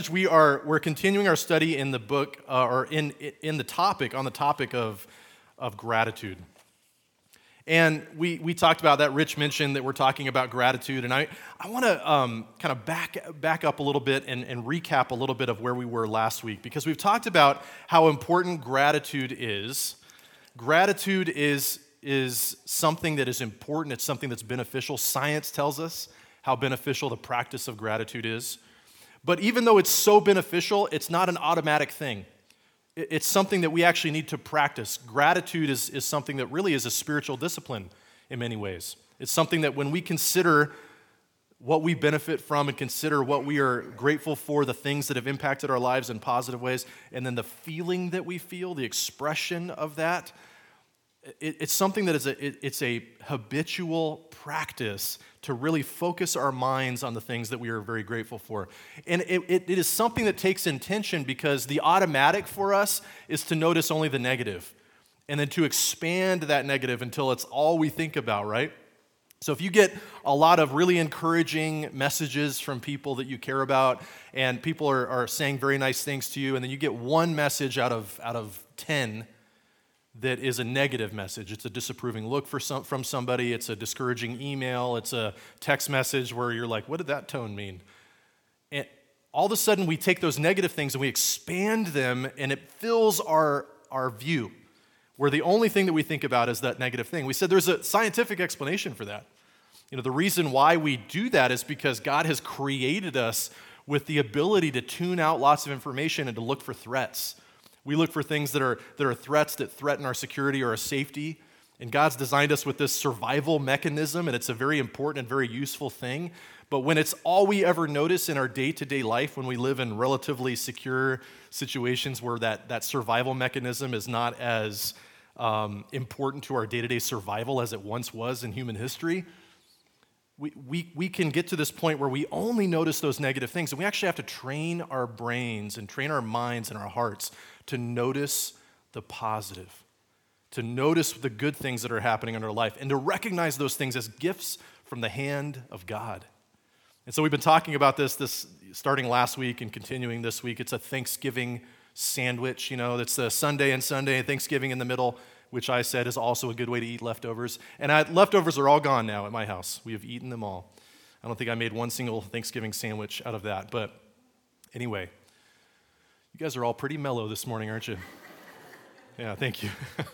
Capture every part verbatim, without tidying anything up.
We are we're continuing our study in the book uh, or in in the topic on the topic of of gratitude. And we we talked about that. Rich mentioned that we're talking about gratitude, and I I want to um, kind of back back up a little bit and, and recap a little bit of where we were last week, because we've talked about how important gratitude is. Gratitude is is something that is important. It's something that's beneficial. Science tells us how beneficial the practice of gratitude is. But even though it's so beneficial, it's not an automatic thing. It's something that we actually need to practice. Gratitude is, is something that really is a spiritual discipline in many ways. It's something that when we consider what we benefit from and consider what we are grateful for, the things that have impacted our lives in positive ways, and then the feeling that we feel, the expression of that, it, it's something that is a, it, it's a habitual practice to really focus our minds on the things that we are very grateful for. And it, it, it is something that takes intention, because the automatic for us is to notice only the negative and then to expand that negative until it's all we think about, right? So if you get a lot of really encouraging messages from people that you care about, and people are, are saying very nice things to you, and then you get one message out of out of ten that is a negative message. It's a disapproving look for some, from somebody. It's a discouraging email. It's a text message where you're like, what did that tone mean? And all of a sudden, we take those negative things and we expand them, and it fills our, our view, where the only thing that we think about is that negative thing. We said there's a scientific explanation for that. You know, the reason why we do that is because God has created us with the ability to tune out lots of information and to look for threats. We look for things that are that are threats that threaten our security or our safety. And God's designed us with this survival mechanism, and it's a very important and very useful thing. But when it's all we ever notice in our day-to-day life, when we live in relatively secure situations where that, that survival mechanism is not as um, important to our day-to-day survival as it once was in human history, we, we, we can get to this point where we only notice those negative things. And we actually have to train our brains and train our minds and our hearts to notice the positive, to notice the good things that are happening in our life, and to recognize those things as gifts from the hand of God. And so we've been talking about this, this starting last week and continuing this week. It's a Thanksgiving sandwich, you know, it's a Sunday and Sunday and Thanksgiving in the middle, which I said is also a good way to eat leftovers. And I, leftovers are all gone now at my house. We have eaten them all. I don't think I made one single Thanksgiving sandwich out of that. But anyway, you guys are all pretty mellow this morning, aren't you? Yeah, thank you.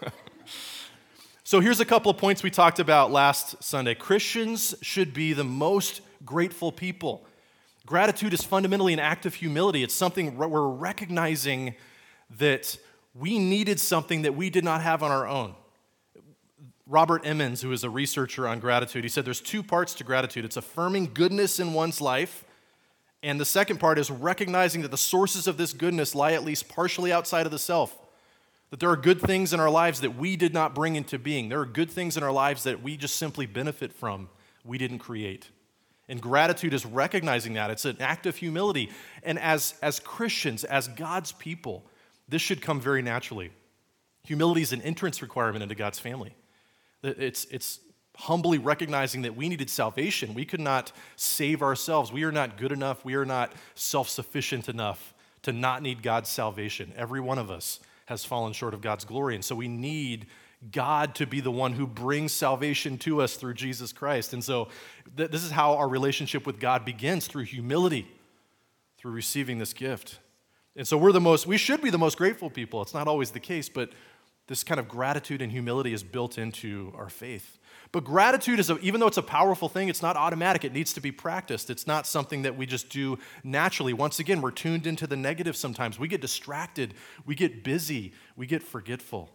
So here's a couple of points we talked about last Sunday. Christians should be the most grateful people. Gratitude is fundamentally an act of humility. It's something we're recognizing that we needed something that we did not have on our own. Robert Emmons, who is a researcher on gratitude, he said there's two parts to gratitude. It's affirming goodness in one's life, and the second part is recognizing that the sources of this goodness lie at least partially outside of the self. That there are good things in our lives that we did not bring into being. There are good things in our lives that we just simply benefit from, we didn't create. And gratitude is recognizing that. It's an act of humility. And as, as Christians, as God's people, this should come very naturally. Humility is an entrance requirement into God's family. It's, it's humbly recognizing that we needed salvation. We could not save ourselves. We are not good enough. We are not self-sufficient enough to not need God's salvation. Every one of us has fallen short of God's glory. And so we need God to be the one who brings salvation to us through Jesus Christ. And so th- this is how our relationship with God begins, through humility, through receiving this gift. And so we're the most, we should be the most grateful people. It's not always the case, but this kind of gratitude and humility is built into our faith. But gratitude is, a, even though it's a powerful thing, it's not automatic. It needs to be practiced. It's not something that we just do naturally. Once again, we're tuned into the negative sometimes. We get distracted. We get busy. We get forgetful.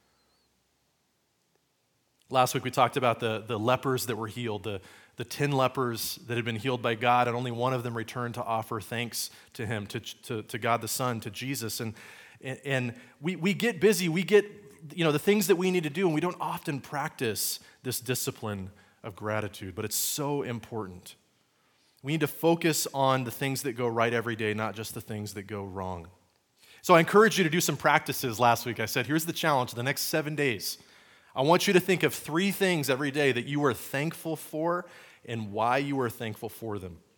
Last week we talked about the, the lepers that were healed, the, the ten lepers that had been healed by God, and only one of them returned to offer thanks to him, to, to, to God the Son, to Jesus. And, and we, we get busy. We get, you know, the things that we need to do, and we don't often practice this discipline of gratitude, but it's so important. We need to focus on the things that go right every day, not just the things that go wrong. So I encourage you to do some practices last week. I said, here's the challenge, the next seven days. I want you to think of three things every day that you are thankful for and why you are thankful for them.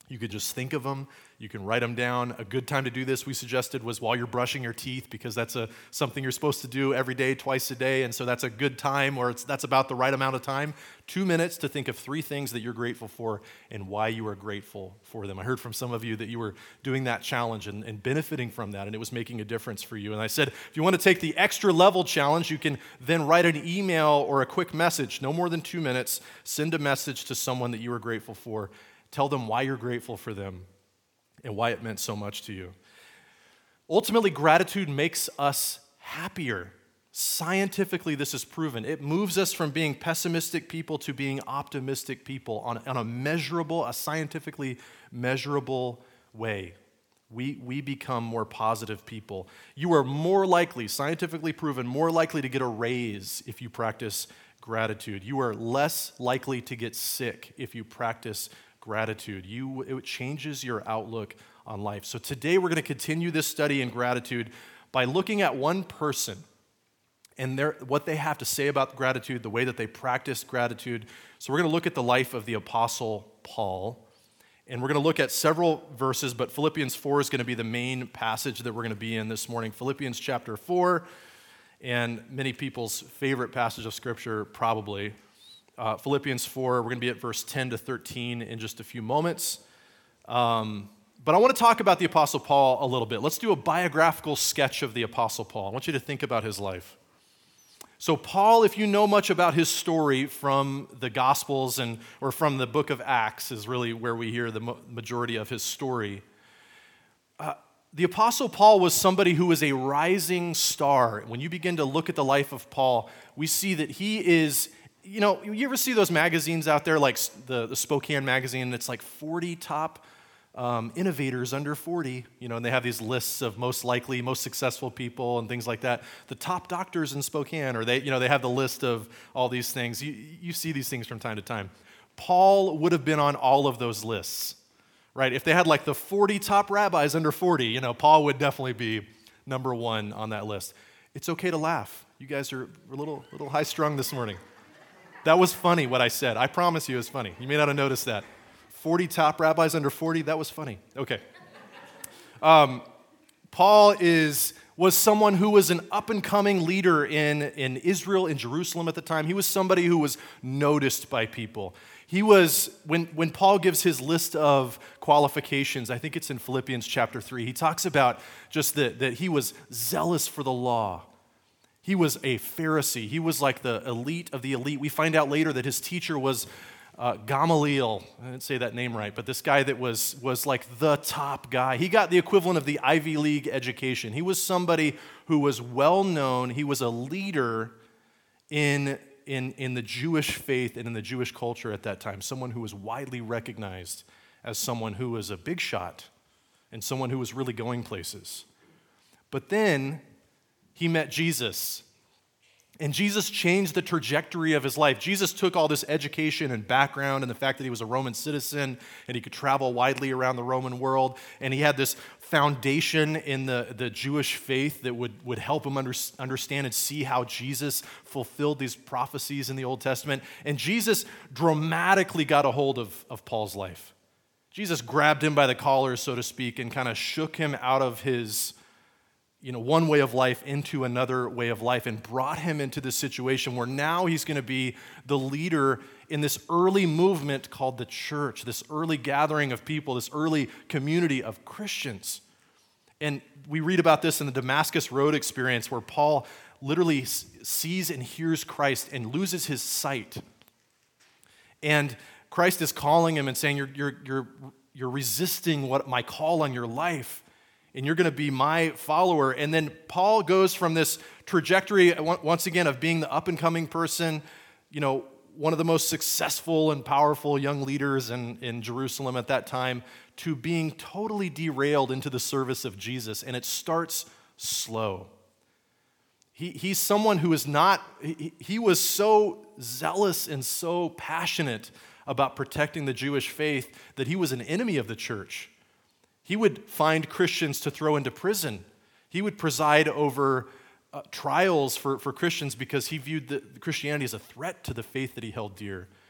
You could just think of them. You can write them down. A good time to do this, we suggested, was while you're brushing your teeth, because that's a something you're supposed to do every day, twice a day, and so that's a good time, or it's, that's about the right amount of time. Two minutes to think of three things that you're grateful for and why you are grateful for them. I heard from some of you that you were doing that challenge and, and benefiting from that, and it was making a difference for you. And I said, if you want to take the extra level challenge, you can then write an email or a quick message, no more than two minutes, send a message to someone that you are grateful for. Tell them why you're grateful for them and why it meant so much to you. Ultimately, gratitude makes us happier. Scientifically, this is proven. It moves us from being pessimistic people to being optimistic people on, on a measurable, a scientifically measurable way. We, we become more positive people. You are more likely, scientifically proven, more likely to get a raise if you practice gratitude. You are less likely to get sick if you practice gratitude. You, it changes your outlook on life. So today we're going to continue this study in gratitude by looking at one person and their, what they have to say about gratitude, the way that they practice gratitude. So we're going to look at the life of the Apostle Paul, and we're going to look at several verses, but Philippians four is going to be the main passage that we're going to be in this morning. Philippians chapter four, and many people's favorite passage of Scripture, probably. Uh, Philippians four, we're going to be at verse ten to thirteen in just a few moments. Um, but I want to talk about the Apostle Paul a little bit. Let's do a biographical sketch of the Apostle Paul. I want you to think about his life. So Paul, if you know much about his story from the Gospels and or from the book of Acts, is really where we hear the majority of his story. Uh, the Apostle Paul was somebody who was a rising star. When you begin to look at the life of Paul, we see that he is... You know, you ever see those magazines out there, like the, the Spokane magazine, it's like forty top um, innovators under forty, you know, and they have these lists of most likely, most successful people and things like that. The top doctors in Spokane, or they, you know, they have the list of all these things. You, you see these things from time to time. Paul would have been on all of those lists, right? If they had like the forty top rabbis under forty, you know, Paul would definitely be number one on that list. It's okay to laugh. You guys are a little, little high-strung this morning. That was funny, what I said. I promise you it was funny. You may not have noticed that. forty top rabbis under forty, that was funny. Okay. Um, Paul is was someone who was an up-and-coming leader in, in Israel, in Jerusalem at the time. He was somebody who was noticed by people. He was, when, when Paul gives his list of qualifications, I think it's in Philippians chapter three, he talks about just that, that he was zealous for the law. He was a Pharisee. He was like the elite of the elite. We find out later that his teacher was uh, Gamaliel. I didn't say that name right, but this guy that was, was like the top guy. He got the equivalent of the Ivy League education. He was somebody who was well known. He was a leader in, in, in the Jewish faith and in the Jewish culture at that time, someone who was widely recognized as someone who was a big shot and someone who was really going places. But then he met Jesus, and Jesus changed the trajectory of his life. Jesus took all this education and background and the fact that he was a Roman citizen and he could travel widely around the Roman world, and he had this foundation in the, the Jewish faith that would, would help him under, understand and see how Jesus fulfilled these prophecies in the Old Testament. And Jesus dramatically got a hold of, of Paul's life. Jesus grabbed him by the collar, so to speak, and kind of shook him out of his you know, one way of life into another way of life and brought him into this situation where now he's going to be the leader in this early movement called the church, this early gathering of people, this early community of Christians. And we read about this in the Damascus Road experience where Paul literally sees and hears Christ and loses his sight. And Christ is calling him and saying, you're, you're, you're, you're resisting what my call on your life, and you're going to be my follower. And then Paul goes from this trajectory, once again, of being the up-and-coming person, you know, one of the most successful and powerful young leaders in, in Jerusalem at that time, to being totally derailed into the service of Jesus. And it starts slow. He, he's someone who is not, he, he was so zealous and so passionate about protecting the Jewish faith that he was an enemy of the church. He would find Christians to throw into prison. He would preside over uh, trials for, for Christians because he viewed the, Christianity as a threat to the faith that he held dear.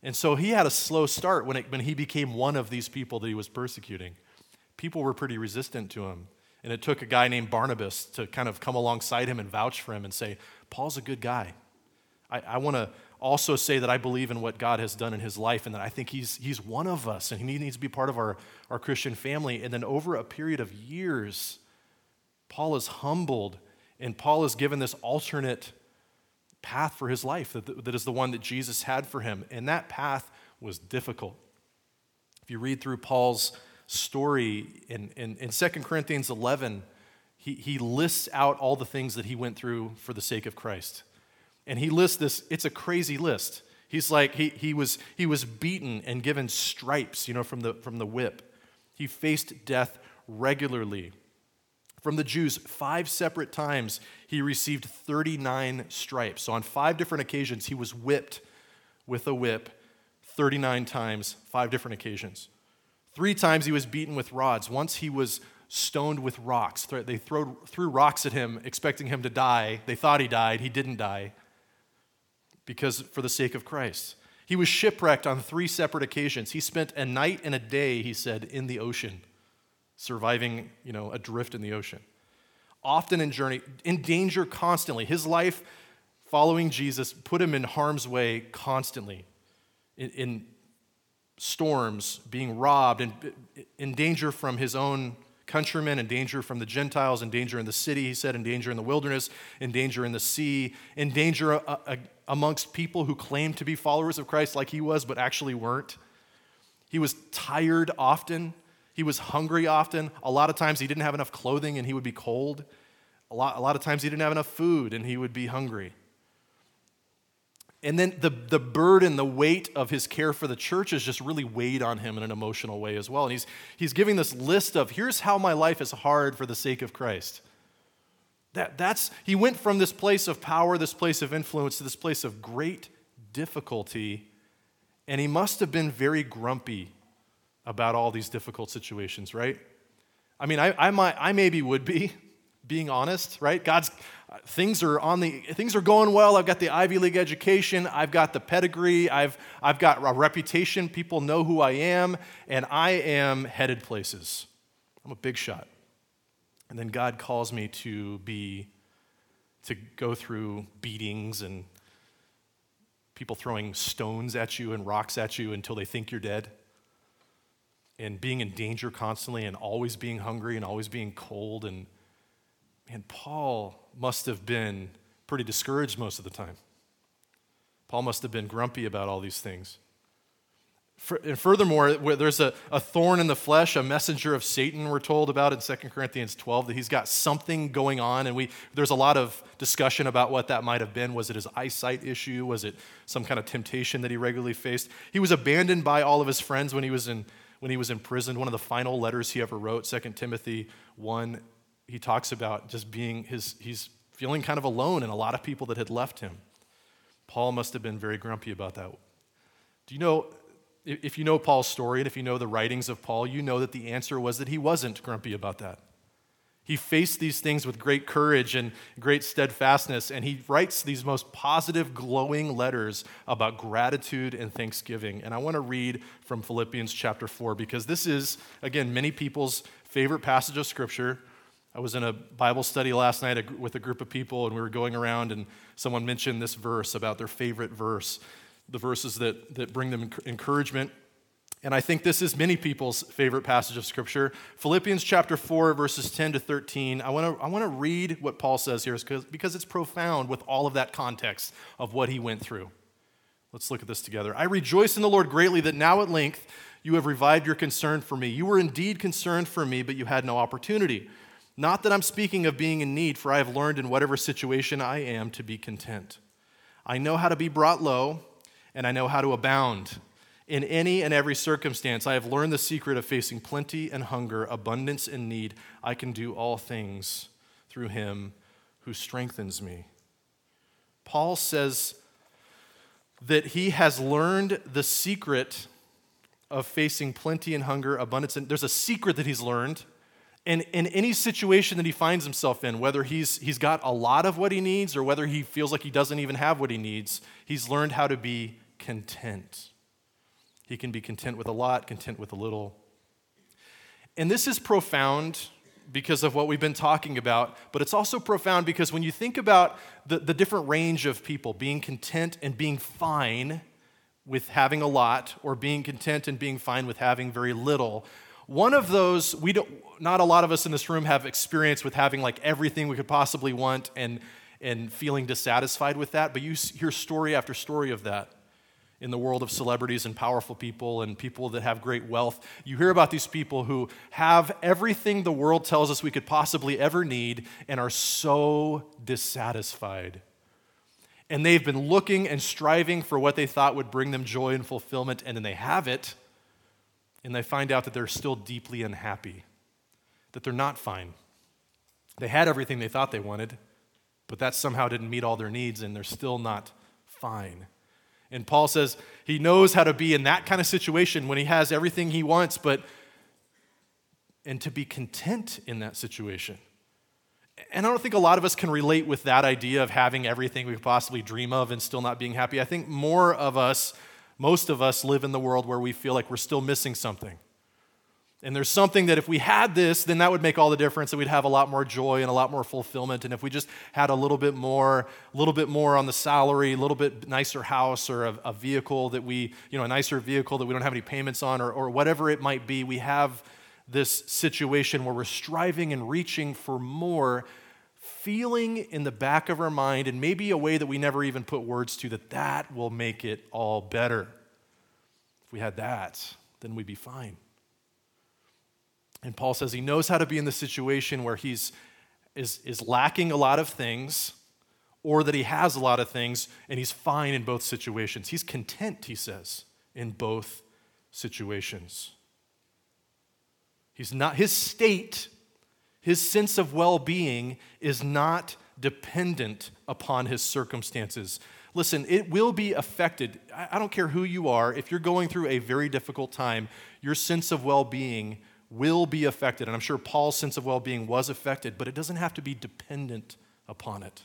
And so he had a slow start when, it, when he became one of these people that he was persecuting. People were pretty resistant to him. And it took a guy named Barnabas to kind of come alongside him and vouch for him and say, Paul's a good guy. I, I want to also say that I believe in what God has done in his life and that I think he's, he's one of us and he needs to be part of our, our Christian family. And then over a period of years, Paul is humbled and Paul is given this alternate path for his life that, that is the one that Jesus had for him. And that path was difficult. If you read through Paul's story in, in, in Second Corinthians eleven, he, he lists out all the things that he went through for the sake of Christ. And he lists this, it's a crazy list. He's like, he, he, was, he was beaten and given stripes, you know, from the, from the whip. He faced death regularly. From the Jews, five separate times, he received thirty-nine stripes. So on five different occasions, he was whipped with a whip thirty-nine times, five different occasions. Three times he was beaten with rods. Once he was stoned with rocks. They threw, threw rocks at him, expecting him to die. They thought he died. He didn't die because for the sake of Christ. He was shipwrecked on three separate occasions. He spent a night and a day, he said, in the ocean, surviving, you know, adrift in the ocean. Often in journey, in danger constantly. His life following Jesus put him in harm's way constantly. In, in storms, being robbed, and in danger from his own countrymen, in danger from the Gentiles, in danger in the city, he said, in danger in the wilderness, in danger in the sea, in danger uh, uh, amongst people who claimed to be followers of Christ like he was, but actually weren't. He was tired often. He was hungry often. A lot of times he didn't have enough clothing and he would be cold. A lot, a lot of times he didn't have enough food and he would be hungry. And then the, the burden, the weight of his care for the church is just really weighed on him in an emotional way as well. And he's, he's giving this list of, here's how my life is hard for the sake of Christ. That, that's, he went from this place of power, this place of influence, to this place of great difficulty. And he must have been very grumpy about all these difficult situations, right? I mean, I, I, might, I maybe would be, being honest, right? God's things are on the things are going well. I've got the Ivy League education. I've got the pedigree. I've I've got a reputation. People know who I am, and I am headed places. I'm a big shot. And then God calls me to be to go through beatings and people throwing stones at you and rocks at you until they think you're dead. And being in danger constantly and always being hungry and always being cold. And man, Paul must have been pretty discouraged most of the time. Paul must have been grumpy about all these things. For, and furthermore, where there's a, a thorn in the flesh, a messenger of Satan, we're told about in Second Corinthians twelve, that he's got something going on. And we there's a lot of discussion about what that might have been. Was it his eyesight issue? Was it some kind of temptation that he regularly faced? He was abandoned by all of his friends when he was in when he was imprisoned. One of the final letters he ever wrote, Second Timothy one, he talks about just being his, he's feeling kind of alone and a lot of people that had left him. Paul must have been very grumpy about that. Do you know, if you know Paul's story and if you know the writings of Paul, you know that the answer was that he wasn't grumpy about that. He faced these things with great courage and great steadfastness, and he writes these most positive, glowing letters about gratitude and thanksgiving. And I want to read from Philippians chapter four, because this is, again, many people's favorite passage of Scripture. I was in a Bible study last night with a group of people, and we were going around, and someone mentioned this verse about their favorite verse, the verses that, that bring them encouragement. And I think this is many people's favorite passage of Scripture. Philippians chapter four, verses ten to thirteen. I want to I want to read what Paul says here because it's profound with all of that context of what he went through. Let's look at this together. I rejoice in the Lord greatly that now at length you have revived your concern for me. You were indeed concerned for me, but you had no opportunity. Not that I'm speaking of being in need, for I have learned in whatever situation I am to be content. I know how to be brought low, and I know how to abound. In any and every circumstance, I have learned the secret of facing plenty and hunger, abundance and need. I can do all things through him who strengthens me. Paul says that he has learned the secret of facing plenty and hunger, abundance. And there's a secret that he's learned. And in any situation that he finds himself in, whether he's, he's got a lot of what he needs or whether he feels like he doesn't even have what he needs, he's learned how to be content. He can be content with a lot, content with a little. And this is profound because of what we've been talking about, but it's also profound because when you think about the, the different range of people being content and being fine with having a lot, or being content and being fine with having very little, one of those, we don't, not a lot of us in this room have experience with having like everything we could possibly want and, and feeling dissatisfied with that, but you hear story after story of that in the world of celebrities and powerful people and people that have great wealth. You hear about these people who have everything the world tells us we could possibly ever need and are so dissatisfied. And they've been looking and striving for what they thought would bring them joy and fulfillment, and then they have it, and they find out that they're still deeply unhappy, that they're not fine. They had everything they thought they wanted, but that somehow didn't meet all their needs, and they're still not fine. And Paul says he knows how to be in that kind of situation when he has everything he wants, but and to be content in that situation. And I don't think a lot of us can relate with that idea of having everything we could possibly dream of and still not being happy. I think more of us, most of us live in the world where we feel like we're still missing something. And there's something that if we had this, then that would make all the difference, and we'd have a lot more joy and a lot more fulfillment. And if we just had a little bit more, a little bit more on the salary, a little bit nicer house, or a, a vehicle that we, you know, a nicer vehicle that we don't have any payments on, or, or whatever it might be, we have this situation where we're striving and reaching for more, feeling in the back of our mind, and maybe a way that we never even put words to, that that will make it all better. If we had that, then we'd be fine. And Paul says he knows how to be in the situation where he's is, is lacking a lot of things, or that he has a lot of things, and he's fine in both situations. He's content, he says, in both situations. He's not, his state, his sense of well-being is not dependent upon his circumstances. Listen, it will be affected. I don't care who you are. If you're going through a very difficult time, your sense of well-being will be affected. And I'm sure Paul's sense of well-being was affected, but it doesn't have to be dependent upon it.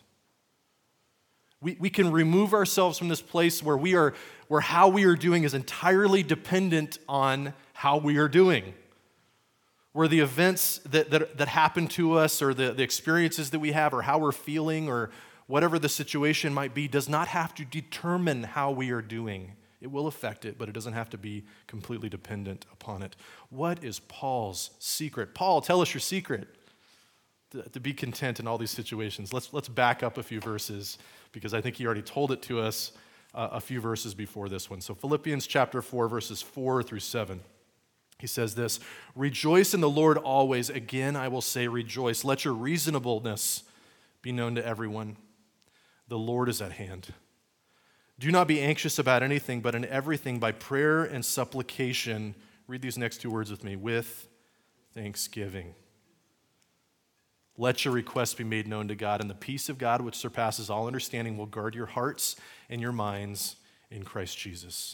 We, we can remove ourselves from this place where we are, where how we are doing is entirely dependent on how we are doing. Where the events that, that, that happen to us, or the, the experiences that we have, or how we're feeling, or whatever the situation might be, does not have to determine how we are doing. It will affect it, but it doesn't have to be completely dependent upon it. What is Paul's secret? Paul, tell us your secret to, to be content in all these situations. Let's, let's back up a few verses, because I think he already told it to us uh, a few verses before this one. So Philippians chapter four, verses four through seven. He says this: "Rejoice in the Lord always. Again, I will say rejoice. Let your reasonableness be known to everyone. The Lord is at hand. Do not be anxious about anything, but in everything by prayer and supplication," read these next two words with me, "with thanksgiving. Let your requests be made known to God, and the peace of God, which surpasses all understanding, will guard your hearts and your minds in Christ Jesus."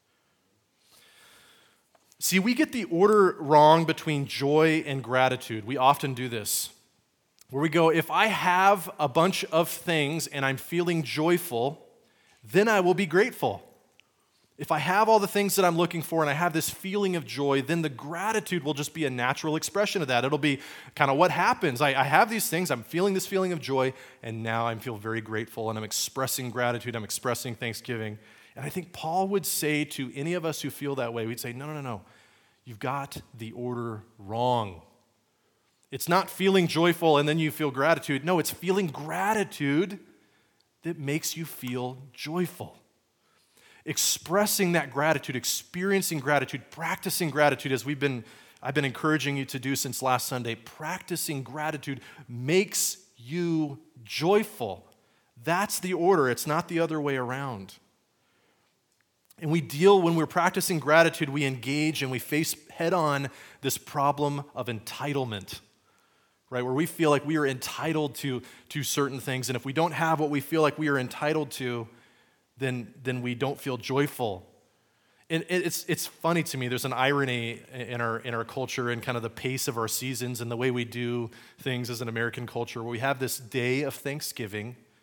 See, we get the order wrong between joy and gratitude. We often do this, where we go, if I have a bunch of things and I'm feeling joyful, then I will be grateful. If I have all the things that I'm looking for and I have this feeling of joy, then the gratitude will just be a natural expression of that. It'll be kind of what happens. I, I have these things, I'm feeling this feeling of joy, and now I feel very grateful, and I'm expressing gratitude, I'm expressing thanksgiving. And I think Paul would say to any of us who feel that way, we'd say, no, no, no, no. You've got the order wrong. It's not feeling joyful and then you feel gratitude. No, it's feeling gratitude that makes you feel joyful. Expressing that gratitude, experiencing gratitude, practicing gratitude, as we've been, I've been encouraging you to do since last Sunday, practicing gratitude makes you joyful. That's the order. It's not the other way around. And we deal, when we're practicing gratitude, we engage and we face head on this problem of entitlement, right? Where we feel like we are entitled to, to certain things. And if we don't have what we feel like we are entitled to, then, then we don't feel joyful. And it's, it's funny to me, there's an irony in our, in our culture and kind of the pace of our seasons and the way we do things as an American culture, where we have this day of Thanksgiving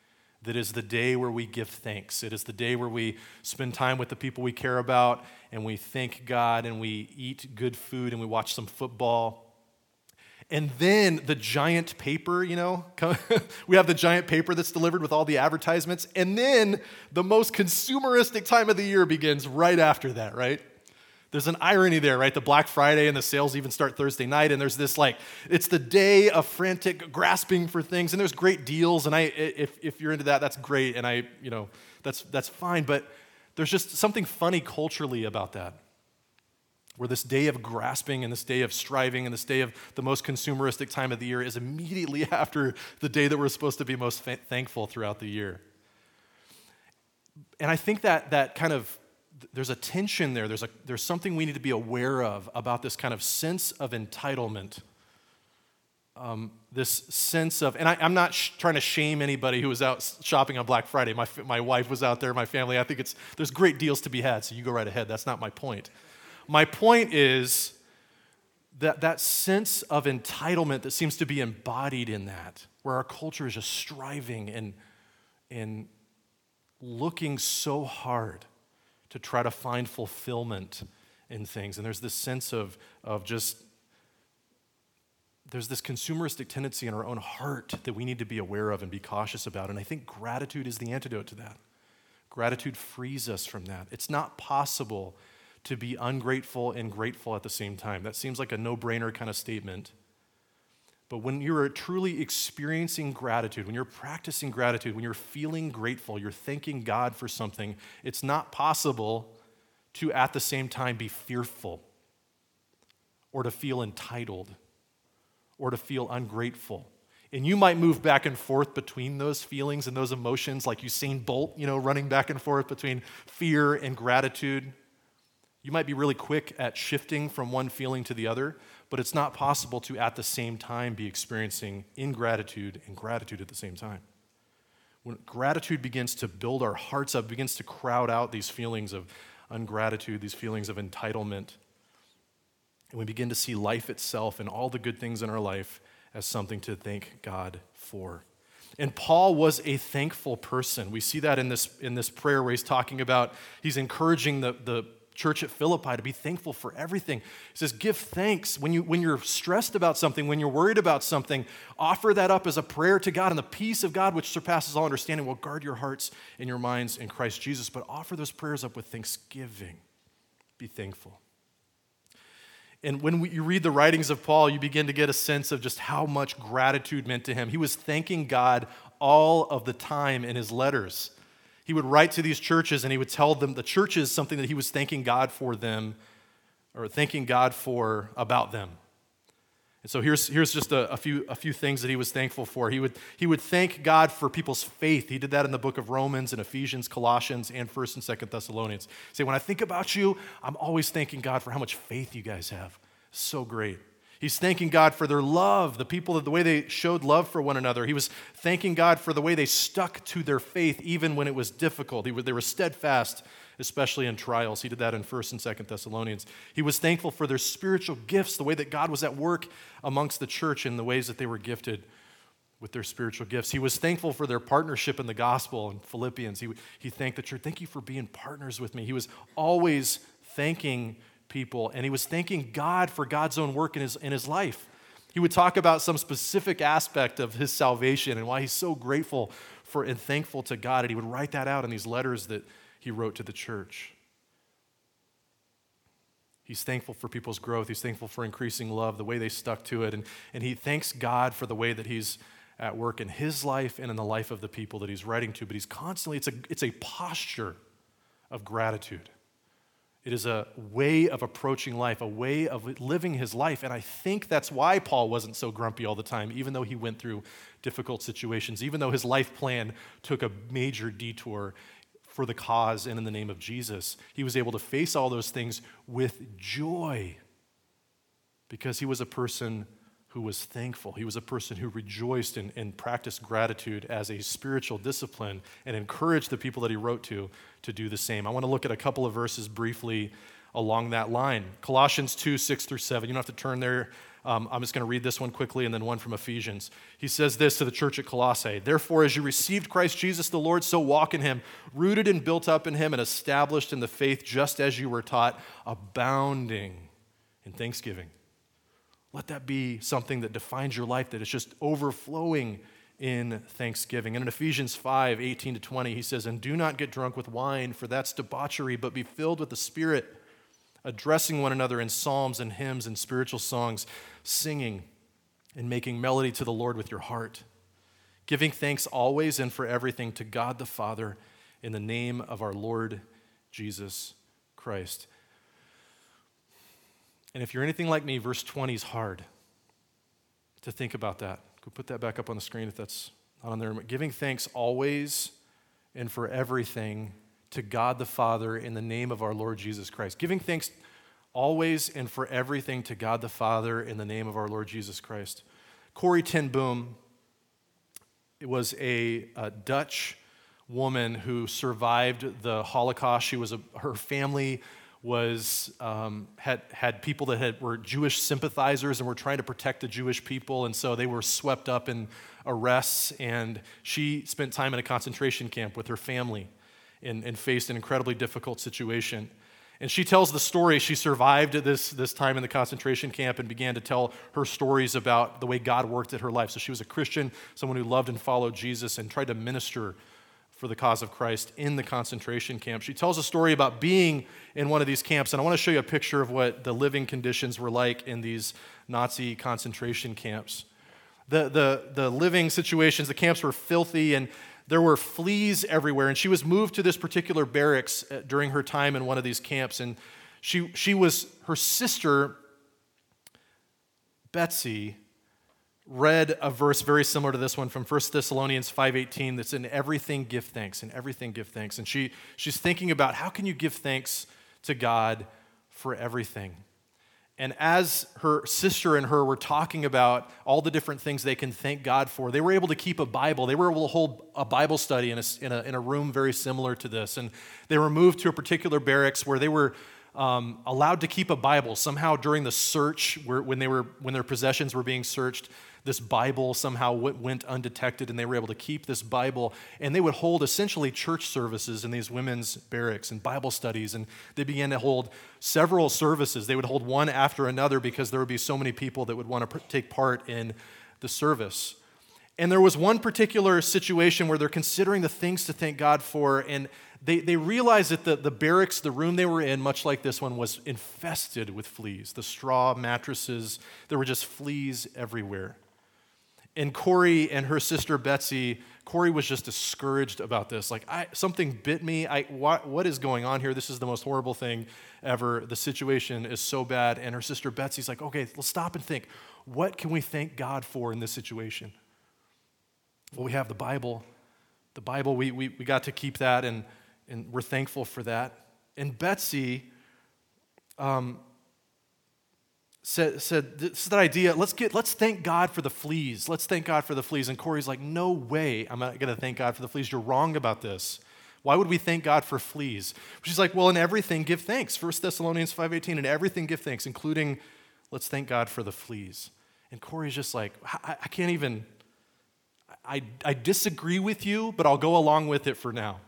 that is the day where we give thanks. It is the day where we spend time with the people we care about, and we thank God, and we eat good food, and we watch some football. And then the giant paper, you know, we have the giant paper that's delivered with all the advertisements. And then the most consumeristic time of the year begins right after that, right? There's an irony there, right? The Black Friday and the sales even start Thursday night. And there's this like, it's the day of frantic grasping for things. And there's great deals. And I, if, if you're into that, that's great. And I, you know, that's, that's fine. But there's just something funny culturally about that, where this day of grasping and this day of striving and this day of the most consumeristic time of the year is immediately after the day that we're supposed to be most fa- thankful throughout the year. And I think that that kind of, there's a tension there. There's, a, there's something we need to be aware of about this kind of sense of entitlement. Um, this sense of, and I, I'm not sh- trying to shame anybody who was out shopping on Black Friday. My, my wife was out there, my family. I think it's there's great deals to be had, so you go right ahead. That's not my point. My point is that that sense of entitlement that seems to be embodied in that, where our culture is just striving and, and looking so hard to try to find fulfillment in things. And there's this sense of, of just, there's this consumeristic tendency in our own heart that we need to be aware of and be cautious about. And I think gratitude is the antidote to that. Gratitude frees us from that. It's not possible to be ungrateful and grateful at the same time. That seems like a no-brainer kind of statement. But when you're truly experiencing gratitude, when you're practicing gratitude, when you're feeling grateful, you're thanking God for something, it's not possible to at the same time be fearful or to feel entitled or to feel ungrateful. And you might move back and forth between those feelings and those emotions like Usain Bolt, you know, running back and forth between fear and gratitude. You might be really quick at shifting from one feeling to the other, but it's not possible to at the same time be experiencing ingratitude and gratitude at the same time. When gratitude begins to build our hearts up, begins to crowd out these feelings of ungratitude, these feelings of entitlement, and we begin to see life itself and all the good things in our life as something to thank God for. And Paul was a thankful person. We see that in this, in this prayer where he's talking about, he's encouraging the, the church at Philippi to be thankful for everything. He says, give thanks. When, you, when you're stressed about something, when you're worried about something, offer that up as a prayer to God, and the peace of God, which surpasses all understanding, will guard your hearts and your minds in Christ Jesus. But offer those prayers up with thanksgiving. Be thankful. And when we, you read the writings of Paul, you begin to get a sense of just how much gratitude meant to him. He was thanking God all of the time in his letters. He would write to these churches and he would tell them, the churches, something that he was thanking God for them, or thanking God for about them. And so here's, here's just a, a, few, a few things that he was thankful for. He would, he would thank God for people's faith. He did that in the book of Romans and Ephesians, Colossians, and first and second Thessalonians. He said, when I think about you, I'm always thanking God for how much faith you guys have. So great. He's thanking God for their love, the people, the way they showed love for one another. He was thanking God for the way they stuck to their faith even when it was difficult. He, they were steadfast, especially in trials. He did that in first and second Thessalonians. He was thankful for their spiritual gifts, the way that God was at work amongst the church in the ways that they were gifted with their spiritual gifts. He was thankful for their partnership in the gospel in Philippians. He, he thanked the church, thank you for being partners with me. He was always thanking people, and he was thanking God for God's own work in his, in his life. He would talk about some specific aspect of his salvation and why he's so grateful for and thankful to God, and he would write that out in these letters that he wrote to the church. He's thankful for people's growth. He's thankful for increasing love, the way they stuck to it, and, and he thanks God for the way that he's at work in his life and in the life of the people that he's writing to, but he's constantly, it's a, it's a posture of gratitude. It is a way of approaching life, a way of living his life. And I think that's why Paul wasn't so grumpy all the time, even though he went through difficult situations, even though his life plan took a major detour for the cause and in the name of Jesus. He was able to face all those things with joy because he was a person who was thankful. He was a person who rejoiced and, and practiced gratitude as a spiritual discipline and encouraged the people that he wrote to to do the same. I want to look at a couple of verses briefly along that line. Colossians two, six through seven. You don't have to turn there. Um, I'm just going to read this one quickly and then one from Ephesians. He says this to the church at Colossae: "Therefore, as you received Christ Jesus the Lord, so walk in him, rooted and built up in him and established in the faith just as you were taught, abounding in thanksgiving." Let that be something that defines your life, that is just overflowing in thanksgiving. And in Ephesians five, eighteen to twenty, he says, "And do not get drunk with wine, for that's debauchery, but be filled with the Spirit, addressing one another in psalms and hymns and spiritual songs, singing and making melody to the Lord with your heart, giving thanks always and for everything to God the Father in the name of our Lord Jesus Christ." And if you're anything like me, verse twenty is hard to think about that. Go put that back up on the screen if that's not on there. Giving thanks always and for everything to God the Father in the name of our Lord Jesus Christ. Giving thanks always and for everything to God the Father in the name of our Lord Jesus Christ. Corrie ten Boom, it was a, a Dutch woman who survived the Holocaust. She was a, her family was um, had had people that had, were Jewish sympathizers and were trying to protect the Jewish people, and so they were swept up in arrests, and she spent time in a concentration camp with her family and, and faced an incredibly difficult situation. And she tells the story. She survived this, this time in the concentration camp and began to tell her stories about the way God worked at her life. So she was a Christian, someone who loved and followed Jesus and tried to minister for the cause of Christ in the concentration camp. She tells a story about being in one of these camps, and I want to show you a picture of what the living conditions were like in these Nazi concentration camps. The, the, the living situations, the camps were filthy, and there were fleas everywhere, and she was moved to this particular barracks during her time in one of these camps, and she, she was, her sister, Betsy, read a verse very similar to this one from First Thessalonians five eighteen that's in everything give thanks, in everything give thanks. And she, she's thinking about how can you give thanks to God for everything. And as her sister and her were talking about all the different things they can thank God for, they were able to keep a Bible. They were able to hold a Bible study in a, in a, in a room very similar to this. And they were moved to a particular barracks where they were um, allowed to keep a Bible. Somehow during the search, where, when, they were, when their possessions were being searched, this Bible somehow went undetected, and they were able to keep this Bible, and they would hold essentially church services in these women's barracks and Bible studies, and they began to hold several services. They would hold one after another because there would be so many people that would want to take part in the service. And there was one particular situation where they're considering the things to thank God for, and they, they realized that the, the barracks, the room they were in, much like this one, was infested with fleas. The straw mattresses, there were just fleas everywhere. And Corrie and her sister Betsy, Corrie was just discouraged about this. Like, I, something bit me. I, what, what is going on here? This is the most horrible thing ever. The situation is so bad. And her sister Betsy's like, okay, let's stop and think. What can we thank God for in this situation? Well, we have the Bible. The Bible, we, we, we got to keep that, and, and we're thankful for that. And Betsy um, said, said this is that idea, let's get, let's thank God for the fleas. Let's thank God for the fleas. And Corey's like, no way I'm not going to thank God for the fleas. You're wrong about this. Why would we thank God for fleas? She's like, well, in everything, give thanks. First Thessalonians five eighteen, in everything, give thanks, including let's thank God for the fleas. And Corey's just like, I, I can't even, I, I disagree with you, but I'll go along with it for now.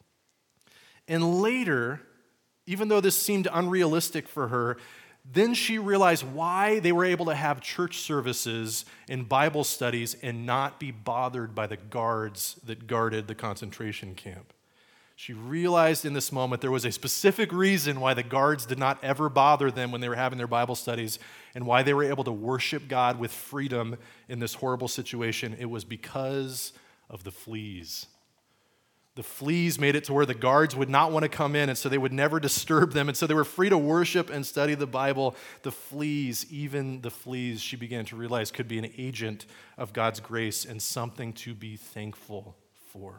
And later, even though this seemed unrealistic for her, then she realized why they were able to have church services and Bible studies and not be bothered by the guards that guarded the concentration camp. She realized in this moment there was a specific reason why the guards did not ever bother them when they were having their Bible studies and why they were able to worship God with freedom in this horrible situation. It was because of the fleas. The fleas made it to where the guards would not want to come in, and so they would never disturb them, and so they were free to worship and study the Bible. The fleas, even the fleas, she began to realize could be an agent of God's grace and something to be thankful for.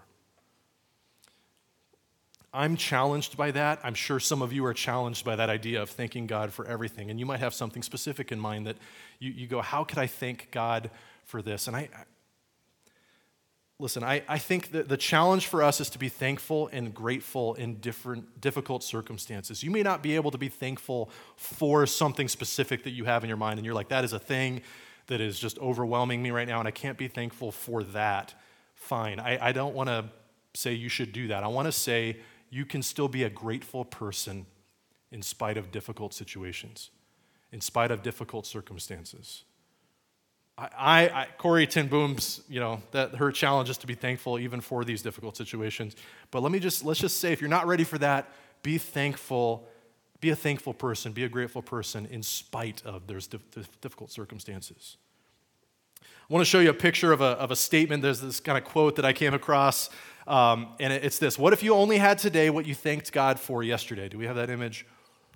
I'm challenged by that. I'm sure some of you are challenged by that idea of thanking God for everything, and you might have something specific in mind that you, you go, how could I thank God for this? And I, listen, I, I think that the challenge for us is to be thankful and grateful in different difficult circumstances. You may not be able to be thankful for something specific that you have in your mind, and you're like, that is a thing that is just overwhelming me right now, and I can't be thankful for that. Fine. I, I don't want to say you should do that. I want to say you can still be a grateful person in spite of difficult situations, in spite of difficult circumstances. I, I, Corrie ten Boom's, you know, that her challenge is to be thankful even for these difficult situations. But let me just, let's just say, if you're not ready for that, be thankful, be a thankful person, be a grateful person in spite of those difficult circumstances. I want to show you a picture of a, of a statement. There's this kind of quote that I came across, um, and it's this: what if you only had today what you thanked God for yesterday? Do we have that image?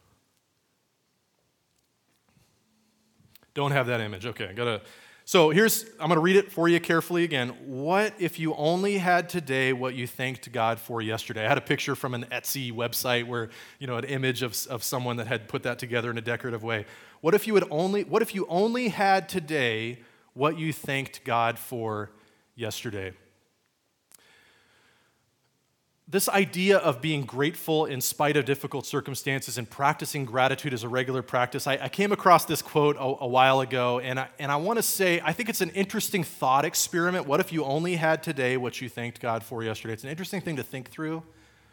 Don't have that image. Okay, I gotta. So here's, I'm going to read it for you carefully again. What if you only had today what you thanked God for yesterday? I had a picture from an Etsy website where, you know, an image of, of someone that had put that together in a decorative way. What if you had only, what if you only had today what you thanked God for yesterday? This idea of being grateful in spite of difficult circumstances and practicing gratitude as a regular practice, I, I came across this quote a, a while ago, and I, and I want to say, I think it's an interesting thought experiment. What if you only had today what you thanked God for yesterday? It's an interesting thing to think through,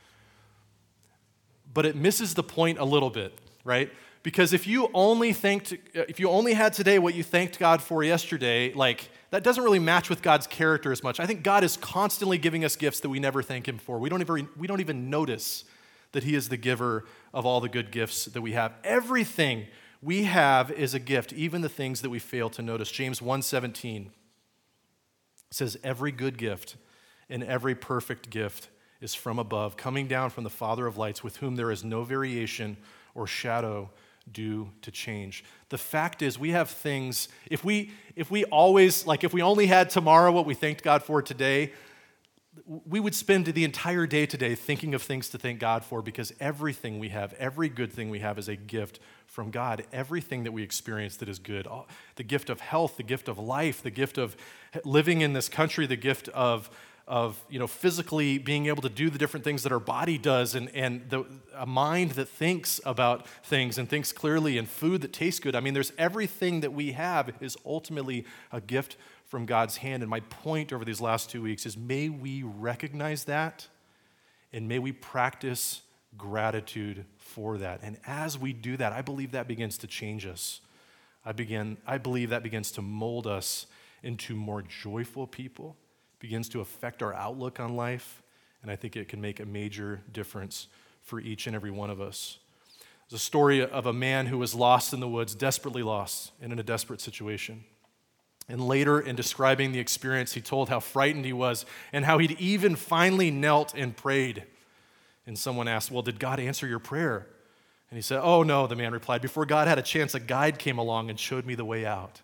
but it misses the point a little bit, right? Because if you only thanked, if you only had today what you thanked God for yesterday, like, that doesn't really match with God's character as much. I think God is constantly giving us gifts that we never thank Him for. We don't even, we don't even notice that He is the giver of all the good gifts that we have. Everything we have is a gift, even the things that we fail to notice. James one seventeen says, every good gift and every perfect gift is from above, coming down from the Father of lights, with whom there is no variation or shadow due to change. The fact is, we have things, if we if we always, like if we only had tomorrow what we thanked God for today, we would spend the entire day today thinking of things to thank God for, because everything we have, every good thing we have is a gift from God. Everything that we experience that is good, the gift of health, the gift of life, the gift of living in this country, the gift of of you know physically being able to do the different things that our body does, and, and the, a mind that thinks about things and thinks clearly, and food that tastes good. I mean, there's everything that we have is ultimately a gift from God's hand. And my point over these last two weeks is, may we recognize that, and may we practice gratitude for that. And as we do that, I believe that begins to change us. I begin, I believe that begins to mold us into more joyful people, begins to affect our outlook on life, and I think it can make a major difference for each and every one of us. There's a story of a man who was lost in the woods, desperately lost, and in a desperate situation. And later, in describing the experience, he told how frightened he was and how he'd even finally knelt and prayed. And someone asked, well, did God answer your prayer? And he said, oh no, the man replied, before God had a chance, a guide came along and showed me the way out.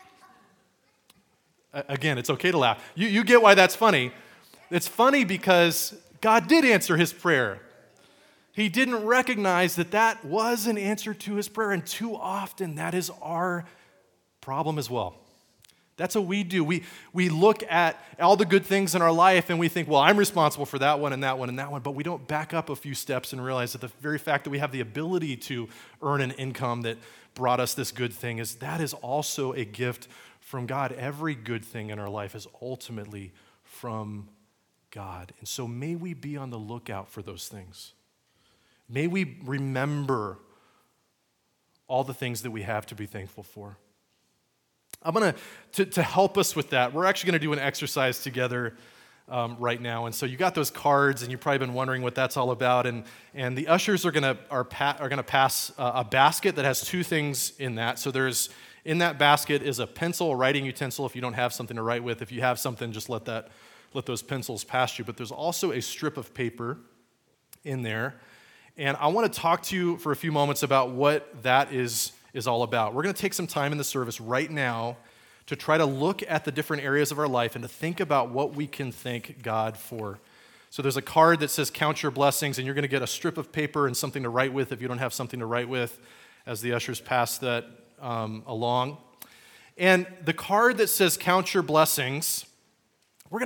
Again, it's okay to laugh. You, you get why that's funny. It's funny because God did answer his prayer. He didn't recognize that that was an answer to his prayer, and too often that is our problem as well. That's what we do. We, we look at all the good things in our life and we think, well, I'm responsible for that one and that one and that one, but we don't back up a few steps and realize that the very fact that we have the ability to earn an income that brought us this good thing, is that is also a gift from God. Every good thing in our life is ultimately from God. And so may we be on the lookout for those things. May we remember all the things that we have to be thankful for. I'm going to, to help us with that, we're actually going to do an exercise together um, right now. And so you got those cards, and you've probably been wondering what that's all about. And, and the ushers are going to are, pa- are going to pass uh, a basket that has two things in that. So there's, in that basket is a pencil, a writing utensil if you don't have something to write with. If you have something, just let that let those pencils pass you. But there's also a strip of paper in there. And I want to talk to you for a few moments about what that is, is all about. We're going to take some time in the service right now to try to look at the different areas of our life and to think about what we can thank God for. So there's a card that says count your blessings, and you're going to get a strip of paper and something to write with if you don't have something to write with, as the ushers pass that um, along. And the card that says count your blessings, we're going to take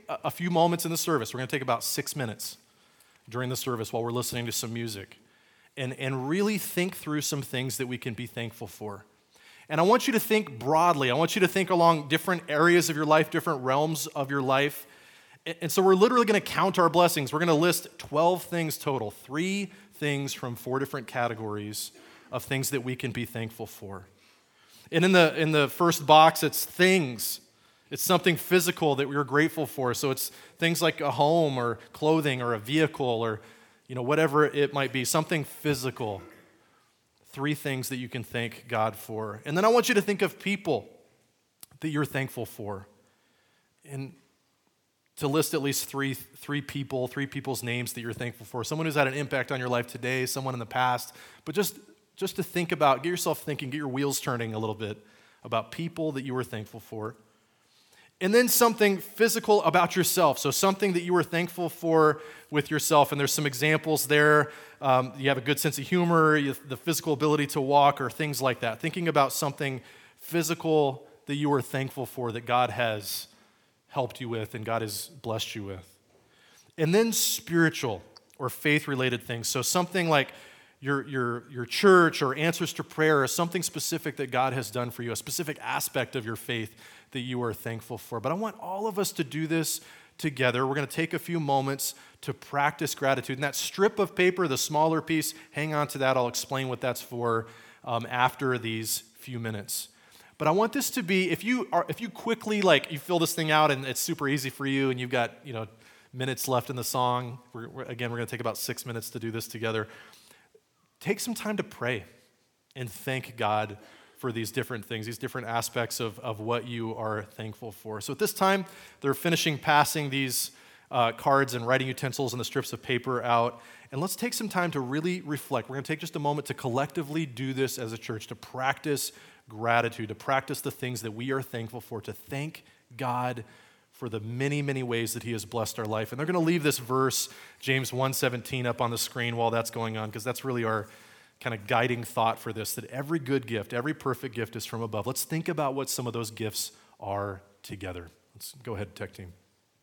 a a few moments in the service. We're going to take about six minutes during the service while we're listening to some music and, and really think through some things that we can be thankful for. And I want you to think broadly. I want you to think along different areas of your life, different realms of your life. And, and so we're literally going to count our blessings. We're going to list twelve things total, three things from four different categories of things that we can be thankful for. And in the in the first box, it's things. It's something physical that we are grateful for. So it's things like a home or clothing or a vehicle or, you know, whatever it might be, something physical. Three things that you can thank God for. And then I want you to think of people that you're thankful for. And to list at least three, three people, three people's names that you're thankful for. Someone who's had an impact on your life today, someone in the past. But just, just to think about, get yourself thinking, get your wheels turning a little bit about people that you were thankful for. And then something physical about yourself. So something that you were thankful for with yourself. And there's some examples there. Um, you have a good sense of humor, you have the physical ability to walk, or things like that. Thinking about something physical that you were thankful for that God has helped you with and God has blessed you with. And then spiritual or faith-related things. So something like your, your, your church or answers to prayer or something specific that God has done for you, a specific aspect of your faith that you are thankful for. But I want all of us to do this together. We're going to take a few moments to practice gratitude. And that strip of paper, the smaller piece, hang on to that. I'll explain what that's for um, after these few minutes. But I want this to be, if you are, if you quickly, like, you fill this thing out and it's super easy for you and you've got, you know, minutes left in the song. We're, we're, again, we're going to take about six minutes to do this together. Take some time to pray and thank God for these different things, these different aspects of, of what you are thankful for. So at this time, they're finishing passing these uh, cards and writing utensils and the strips of paper out. And let's take some time to really reflect. We're going to take just a moment to collectively do this as a church, to practice gratitude, to practice the things that we are thankful for, to thank God for the many, many ways that he has blessed our life. And they're going to leave this verse, James one seventeen, up on the screen while that's going on, because that's really our kind of guiding thought for this, that every good gift, every perfect gift is from above. Let's think about what some of those gifts are together. Let's go ahead, tech team.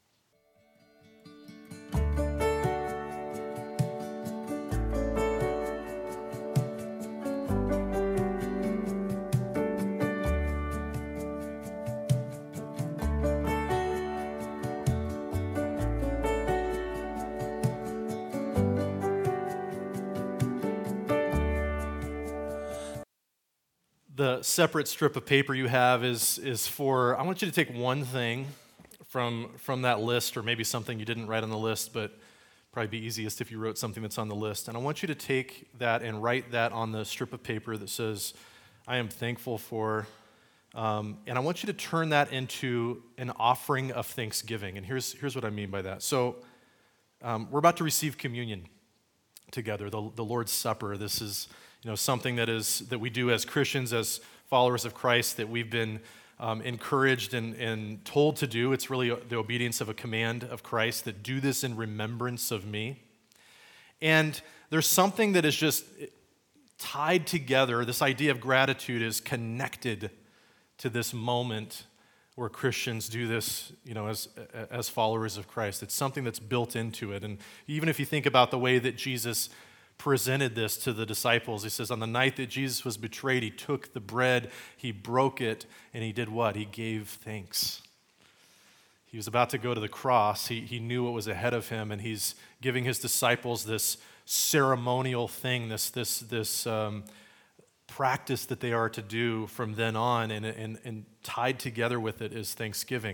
The separate strip of paper you have is, is for, I want you to take one thing from, from that list, or maybe something you didn't write on the list, but probably be easiest if you wrote something that's on the list. And I want you to take that and write that on the strip of paper that says, I am thankful for, um, and I want you to turn that into an offering of thanksgiving. And here's, here's what I mean by that. So um, we're about to receive communion together, the, the Lord's Supper. This is, you know, something that is that we do as Christians, as followers of Christ, that we've been um, encouraged and, and told to do. It's really the obedience of a command of Christ, that do this in remembrance of me. And there's something that is just tied together. This idea of gratitude is connected to this moment where Christians do this, you know, as as followers of Christ. It's something that's built into it. And even if you think about the way that Jesus presented this to the disciples, he says, on the night that Jesus was betrayed, he took the bread, he broke it, and he did what? He gave thanks. He was about to go to the cross. He, he knew what was ahead of him, and he's giving his disciples this ceremonial thing, this this this um, practice that they are to do from then on, and, and, and tied together with it is Thanksgiving.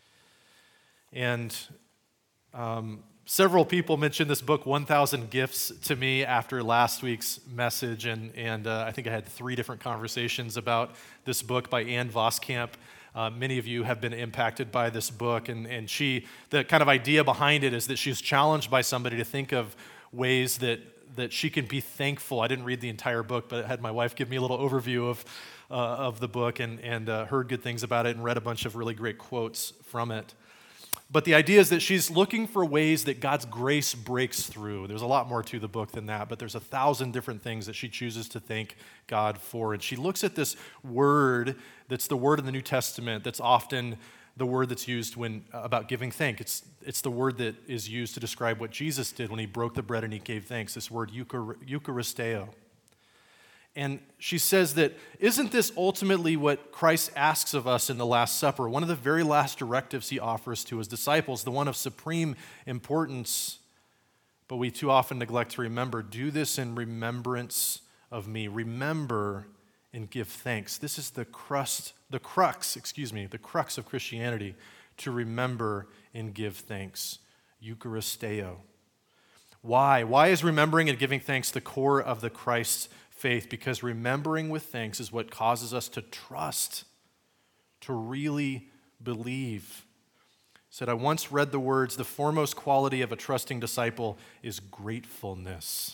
And um, several people mentioned this book, one thousand Gifts, to me after last week's message, and, and uh, I think I had three different conversations about this book by Ann Voskamp. Uh, many of you have been impacted by this book, and, and she, the kind of idea behind it is that she's challenged by somebody to think of ways that that she can be thankful. I didn't read the entire book, but I had my wife give me a little overview of uh, of the book, and, and uh, heard good things about it and read a bunch of really great quotes from it. But the idea is that she's looking for ways that God's grace breaks through. There's a lot more to the book than that, but there's a thousand different things that she chooses to thank God for. And she looks at this word that's the word in the New Testament that's often the word that's used when about giving thanks. It's, it's the word that is used to describe what Jesus did when he broke the bread and he gave thanks, this word euchar, eucharisteo. And she says that, isn't this ultimately what Christ asks of us in the Last Supper? One of the very last directives he offers to his disciples, the one of supreme importance, but we too often neglect to remember. Do this in remembrance of me. Remember and give thanks. This is the crust, the crux, excuse me, the crux of Christianity, to remember and give thanks. Eucharisteo. Why? Why is remembering and giving thanks the core of the Christ's faith? Because remembering with thanks is what causes us to trust, to really believe. Said, I once read the words, the foremost quality of a trusting disciple is gratefulness.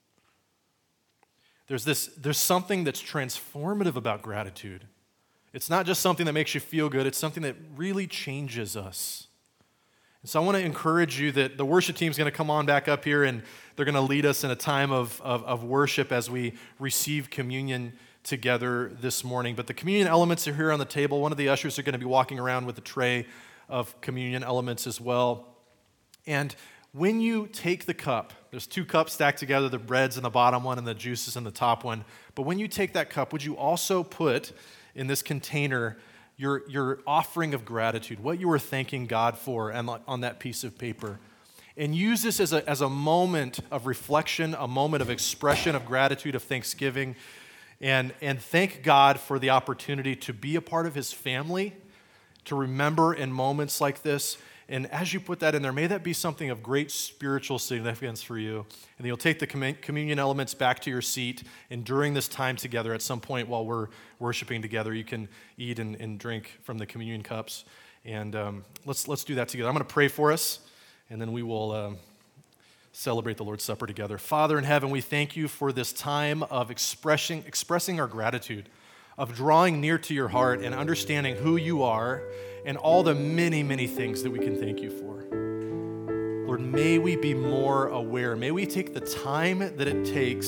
There's this, there's something that's transformative about gratitude. It's not just something that makes you feel good, it's something that really changes us. And so I want to encourage you that the worship team's going to come on back up here and they're going to lead us in a time of, of, of worship as we receive communion together this morning. But the communion elements are here on the table. One of the ushers are going to be walking around with a tray of communion elements as well. And when you take the cup, there's two cups stacked together, the bread's in the bottom one and the juice is in the top one. But when you take that cup, would you also put in this container your, your offering of gratitude, what you were thanking God for, and on that piece of paper? And use this as a, as a moment of reflection, a moment of expression of gratitude, of thanksgiving, and, and thank God for the opportunity to be a part of his family, to remember in moments like this. And as you put that in there, may that be something of great spiritual significance for you. And then you'll take the communion elements back to your seat, and during this time together, at some point while we're worshiping together, you can eat and, and drink from the communion cups. And um, let's let's do that together. I'm going to pray for us, and then we will um, celebrate the Lord's Supper together. Father in heaven, we thank you for this time of expressing expressing our gratitude, of drawing near to your heart and understanding who you are and all the many, many things that we can thank you for. Lord, may we be more aware. May we take the time that it takes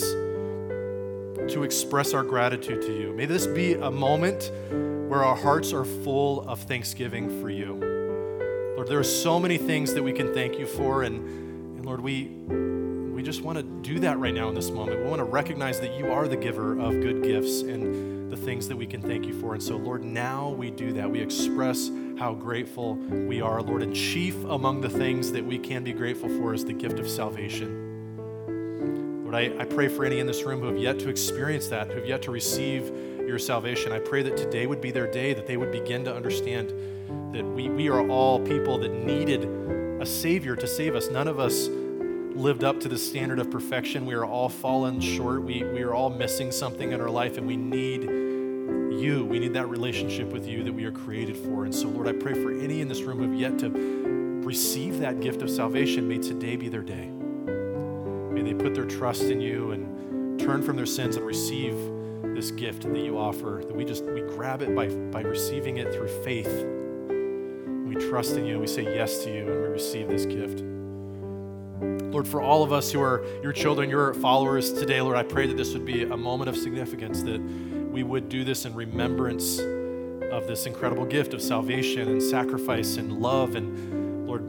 to express our gratitude to you. May this be a moment where our hearts are full of thanksgiving for you. Lord, there are so many things that we can thank you for, and, and Lord, we, we just want to do that right now in this moment. We want to recognize that you are the giver of good gifts and the things that we can thank you for. And so, Lord, now we do that. We express how grateful we are, Lord. And chief among the things that we can be grateful for is the gift of salvation. Lord, I, I pray for any in this room who have yet to experience that, who have yet to receive your salvation. I pray that today would be their day, that they would begin to understand that we, we are all people that needed a Savior to save us. None of us lived up to the standard of perfection. We are all fallen short. We, we are all missing something in our life, and we need you. We need that relationship with you that we are created for. And so, Lord, I pray for any in this room who have yet to receive that gift of salvation. May today be their day. May they put their trust in you and turn from their sins and receive this gift that you offer, that we just, we grab it by, by receiving it through faith. We trust in you, we say yes to you, and we receive this gift. Lord, for all of us who are your children, your followers today, Lord, I pray that this would be a moment of significance, that we would do this in remembrance of this incredible gift of salvation and sacrifice and love. And Lord,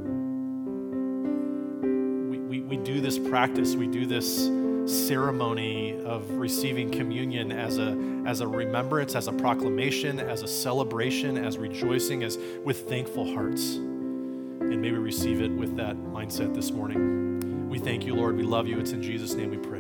we, we, we do this practice, we do this ceremony of receiving communion as a, as a remembrance, as a proclamation, as a celebration, as rejoicing, as with thankful hearts. And may we receive it with that mindset this morning. We thank you, Lord. We love you. It's in Jesus' name we pray.